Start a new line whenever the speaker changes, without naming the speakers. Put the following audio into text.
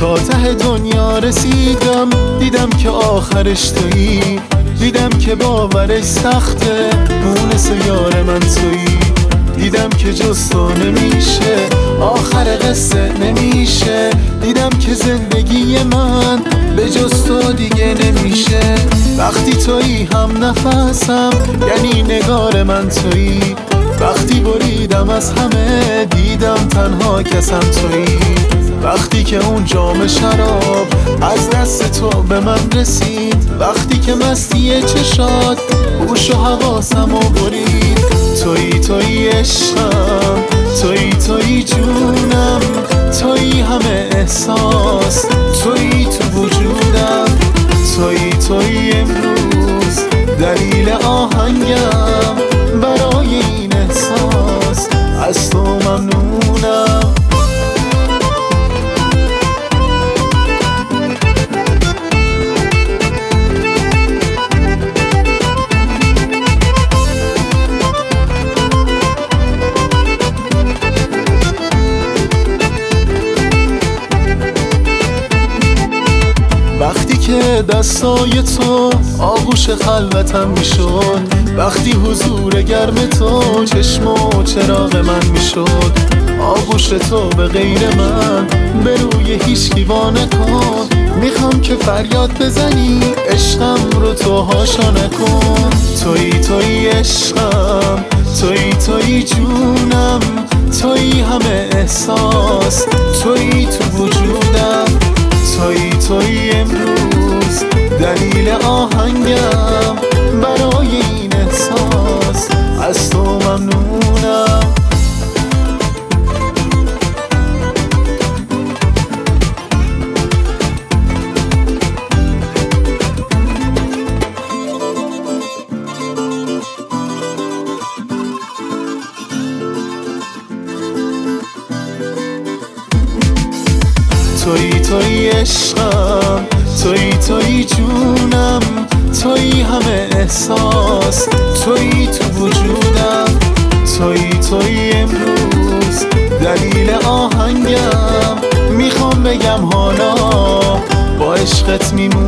تا ته دنیا رسیدم، دیدم که آخرش تویی، دیدم که باورش سخته، مونس یار من تویی. دیدم که جز تو نمیشه، آخر قصه نمیشه. دیدم که زندگی من به جز تو دیگه نمیشه. وقتی تویی هم نفسم، یعنی نگار من تویی. وقتی بریدم از همه، دیدم تنها کسم تویی. وقتی که اون جام شراب از دست تو به من رسید، وقتی که مستی چشات هوش و حواسمو برید. تویی عشقم، تویی جونم، تویی همه احساس، تویی تو وجودم. تویی امروز دلیل آهنگم، برای این احساس از تو ممنونم. وقتی که دستای تو آغوش خلوتم میشد، وقتی حضور گرم تو چشم و چراغ من میشد. آغوش تو به غیر من به روی هیچکی وا نکن. میخوام که فریاد بزنی عشقم رو تو هاشا نکن. تویی عشقم، تویی جونم، تویی همه احساس، تویی تو وجودم. تویی امروز دلیل آهنگم، برای این احساس از تو ممنونم. تویی عشقم، تویی جونم، تویی همه احساس، تویی تو وجودم. تویی امروز دلیل آهنگم، میخوام بگم حالا با عشقت میمونم.